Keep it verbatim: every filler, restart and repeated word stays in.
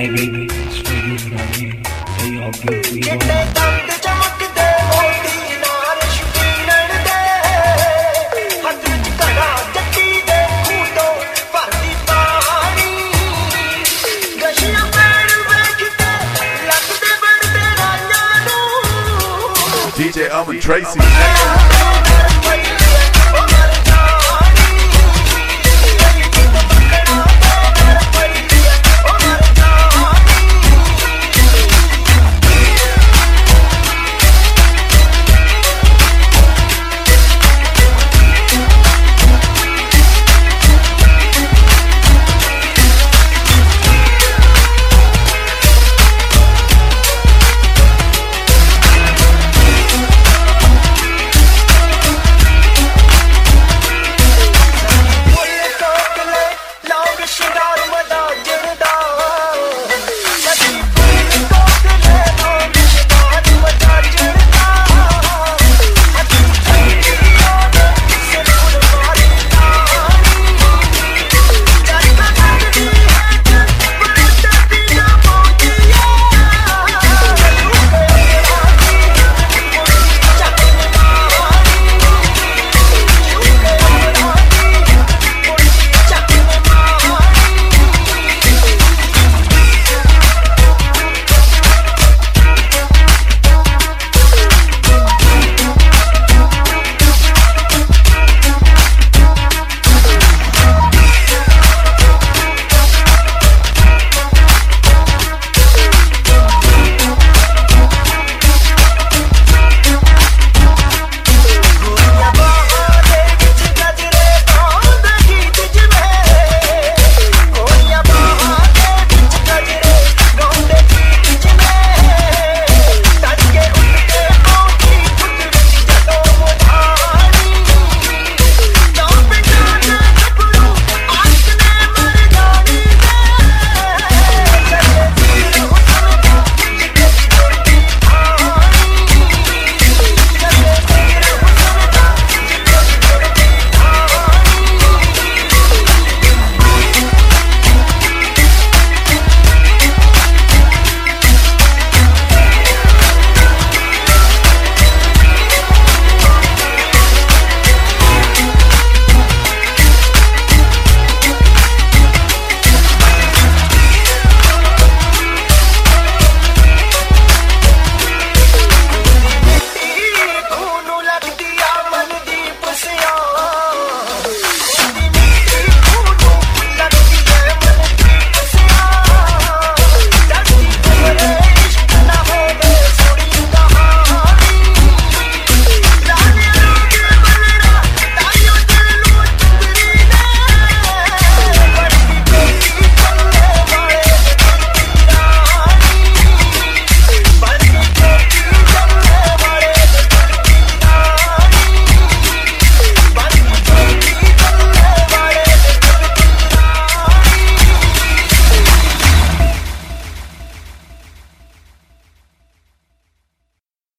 Hi baby, it's for you, darling. Hey, how beautiful you ਚਿੱਟੇ are. ਦੰਦ ਚਮਕਦੇ ਮੋਤੀ ਨਾਲ ਸ਼ਕੀਨਣ ਦੇ ਹੱਥ ਵਿੱਚ ਘੜਾ ਜੱਟੀ ਦੇ ਖੂਹ ਤੋਂ ਭਰਦੀ ਪਾਣੀ ਗਸ਼ੀਆਂ ਪੈਣ ਵੇਖ ਕੇ ਲੱਗਦੇ ਬੜਦੇ ਰਾਜਾਂ ਨੂੰ D J Almond Tracy.